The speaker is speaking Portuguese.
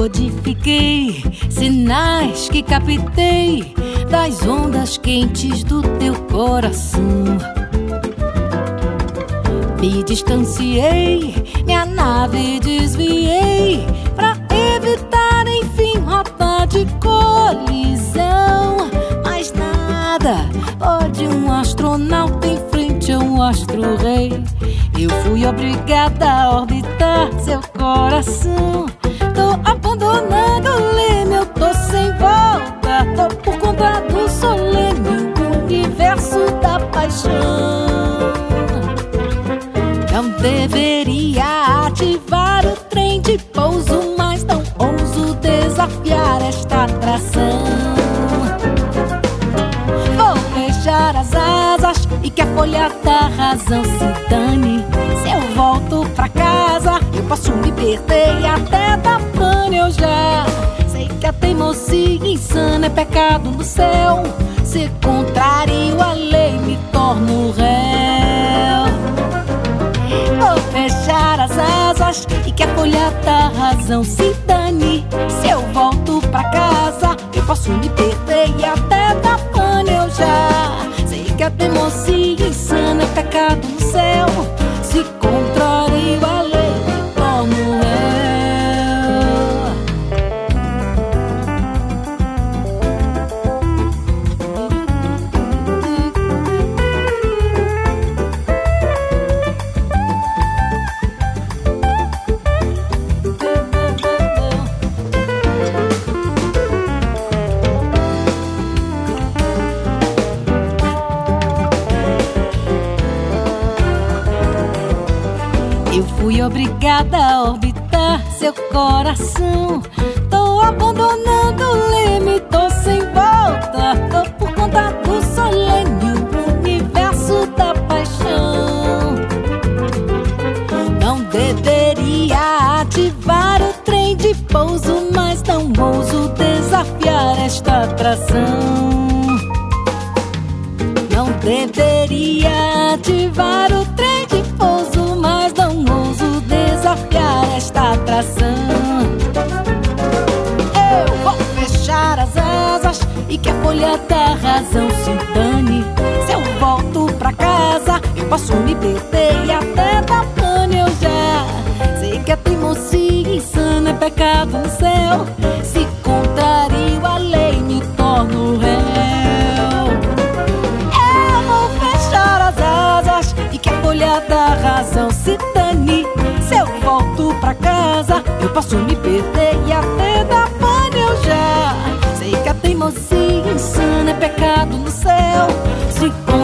decodifiquei sinais que captei das ondas quentes do teu coração. Me distanciei, minha nave desviei pra evitar, enfim, rota de colisão. Mas nada pode um astronauta em frente a um astro-rei. Eu fui obrigada a orbitar seu coração. Tô abandonando o leme, eu tô sem volta. Tô por conta do solene universo da paixão. Não deveria ativar o trem de pouso, mas não ouso desafiar esta atração. Vou fechar as asas e que a folha da razão se dane. Se eu volto pra casa, eu posso me perder e até dar pane. Eu já sei que a teimosia insana é pecado no céu. Se contrario a lei, me torno réu. Vou fechar as asas e que a folha da razão se dane. Se eu volto pra casa, eu posso me perder e até dar pane. Eu já sei que a teimosia insana é pecado no céu. Se contrario a lei, me torno réu. Fui obrigada a orbitar seu coração. Tô abandonando o leme, tô sem volta. Tô por conta do solene universo da paixão. Não deveria ativar o trem de pouso, mas não ouso desafiar esta atração. Não deveria ativar o trem de pouso, mas não ouso desafiar esta atração. Eu vou fechar as asas e que a folha da razão se dane. Se eu volto pra casa, eu posso me perder e até dar pane. Eu já sei que a teimosia insana é pecado no céu. Se contrario a lei, me torno réu. E que a folha da razão se dane. Se eu volto pra casa, eu posso me perder e até dar pane. Eu já sei que a teimosia insana é pecado no céu. Se